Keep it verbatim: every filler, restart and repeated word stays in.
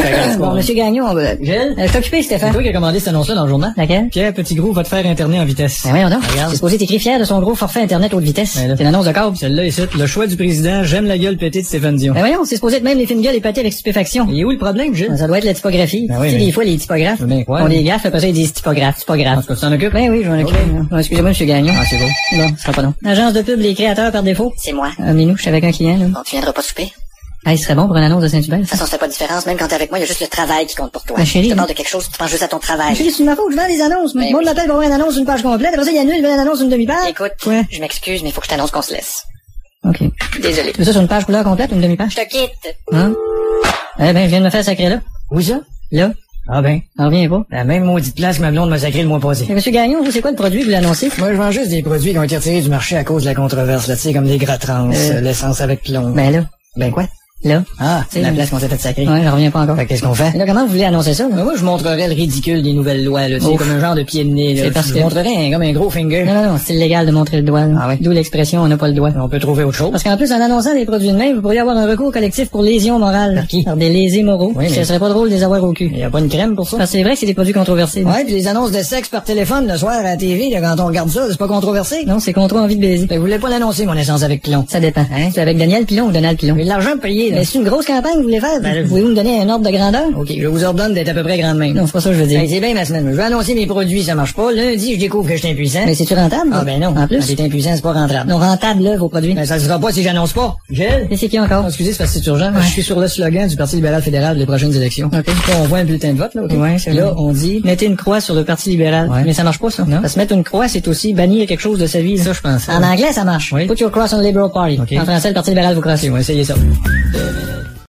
Bon, monsieur Gagnon, on va... Gilles? Euh, je suis occupé, Stéphane. C'est toi qui as commandé cette annonce-là dans le journal? Laquelle? Pierre Petitgros va te faire internet en vitesse. Ben voyons donc. Regarde. C'est supposé t'écrire fier de son gros forfait Internet haute vitesse. Ben là. C'est une annonce de câble. Celle-là ici, le choix du président, j'aime la gueule pétée de Stéphane Dion. Ben voyons, c'est supposé être même les films gueules épatés avec stupéfaction. Et où le problème, Gilles? Ça doit être la typographie. Ben oui, tu sais, mais- des fois, les typographes Ben quoi? font des gaffes, après ça, ils disent typographe, typographe. Est-ce que tu t'en occupes? Ben oui, je m'en occupe. Ah, excusez-moi, monsieur Gagnon. Ah, c'est beau. Bon, ce sera pas non. Agence de pub, les créateurs par défaut. C'est moi. Euh, mais nous, je suis avec un client, là. Bon, tu viendras pas souper? Ah, ce serait bon pour une annonce de Saint-Hubert. De toute façon, ça fait pas de différence. Même quand t'es avec moi, il y a juste le travail qui compte pour toi. Ma chérie, Je te mais- parle de quelque chose, tu penses juste à ton travail. Chérie, c'est de ma faute, je vends des annonces. Ben Moi, oui. on m'appelle pour avoir une annonce une page complète. Après ça, il annule, il veut une annonce une demi-page. Écoute, Ouais. je m'excuse, mais il faut que je t'annonce qu'on se laisse. OK. Désolé. Tu veux ça sur une page couleur complète ou une demi-page? Je te quitte. Hein? Eh ben, je viens de me faire sacrer là. Où ça? Là. Ah ben, On revient pas. la même maudite place que ma blonde m'a sacré le mois passé. Mais monsieur Gagnon, vous, c'est quoi le produit que vous l'annoncez? Moi, je vends juste des produits qui ont été retirés du marché à cause de la controverse, là, tu sais, comme les gras trans, Euh. euh, l'essence avec plomb. Ben là. Ben quoi? Là. Ah, c'est la place qu'on s'est fait sacrer. Ouais, je reviens pas encore. Fait que qu'est-ce qu'on fait? Mais là, comment vous voulez annoncer ça, là? Ben, moi, je montrerais le ridicule des nouvelles lois, là, tu sais, Ouf. comme un genre de pied de nez, là. C'est parce Je que- montrerais un, comme un gros finger. Non, non, non, c'est illégal de montrer le doigt, là. Ah ouais? D'où l'expression, on n'a pas le doigt. On peut trouver autre chose. Parce qu'en plus, en annonçant des produits de main, vous pourriez avoir un recours collectif pour lésion morale. Par qui? Par des lésés moraux. Oui, mais- Ce serait pas drôle de les avoir au cul. Il y a pas une crème pour ça? Parce que c'est vrai que c'est des produits controversés. là. Ouais, puis les annonces de sexe par téléphone le soir à la T V, là, quand on regarde ça, c'est pas controversé. Non, c'est contre envie de baiser. Fait que vous voulez pas l'annoncer, mon essence avec plomb. Ça dépend. Hein? C'est avec Daniel Pilon ou Donald Pilon? Mais de l'argent payé, là. Mais c'est une grosse campagne que vous voulez faire? Ben, Pouvez-vous me donner un ordre de grandeur? OK, je vous ordonne d'être à peu près grande même. Non, c'est pas ça que je veux dire. Hey, c'est bien ma semaine. Je vais annoncer mes produits, ça marche pas. Lundi, je découvre que je suis impuissant. Mais c'est-tu rentable? Ah ben non. En plus? Quand t'es impuissant, c'est pas rentable. Non, rentable, là, vos produits. Ben ça se fera pas si j'annonce pas. Gilles? Et c'est qui encore? Oh, excusez, c'est parce que c'est urgent. Ouais. Je suis sur le slogan du Parti libéral fédéral des prochaines élections. OK. Là, on voit un bulletin de vote, là, OK? Ouais, c'est Là, vrai. on dit... Mettez une croix sur le Parti libéral. Ouais. Mais ça marche pas, ça. Non. Parce que mettre une croix, c'est aussi bannir quelque chose de sa vie. là. Ça, je pense. En anglais, ça marche. Oui. Put your cross on the Liberal Party. OK. En français, le Parti libéral vous crosse. OK, on va essayer ça.